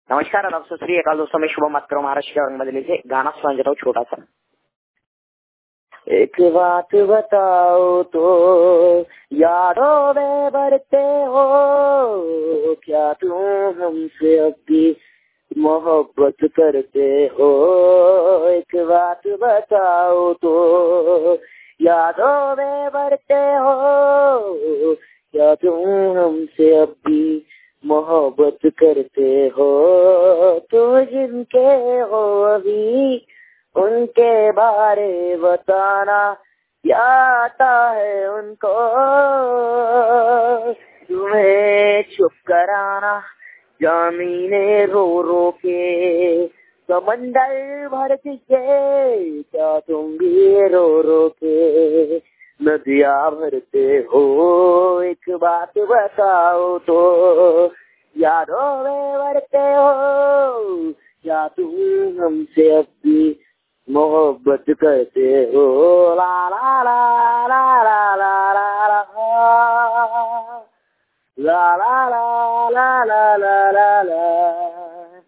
नमस्कार आदाब सत श्री अकाल दोस्तों, मैं शुभम बात कर रहा हूँ महाराष्ट्र के औरंगाबाद से। गाना सुना जाता हूँ छोटा सा। एक बात बताओ तो यारों में भरते हो, क्या तुम हमसे अब भी मोहब्बत करते हो? एक बात बताओ तो यारों में भरते हो, क्या तुम हमसे अब भी मोहब्बत करते हो? तुम जिनके हो अभी उनके बारे बताना, क्या आता है उनको तुम्हें चुप कराना? जमीने रो रो के समंदर भर के, क्या तुम भी रो रो के नदियाँ भरते हो? एक बात बताओ तो यारों में भरते हो, क्या तुम हमसे अब भी मोहब्बत करते हो? ला ला ला ला ला ला ला ला ला ला ला ला ला ला ला।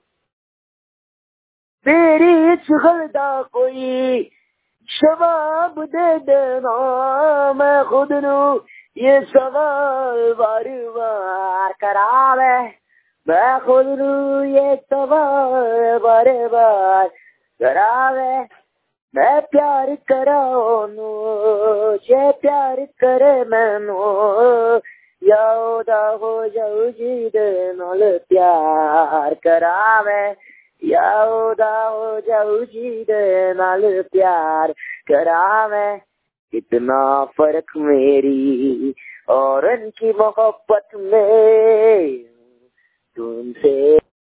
तेरी चुगलदा कोई जवाब दे देना, मैं खुद नू ये सवाल बार बार करावे, मैं खुद नू ये सवाल बार बार करावे। मैं प्यार कराओनू जे प्यार करे मैनू, यादा हो जाऊ जी दे नाल प्यार करावे, यादा हो जाऊ जी दे नाल प्यार करावे। कितना फर्क मेरी और उनकी मोहब्बत में तुमसे।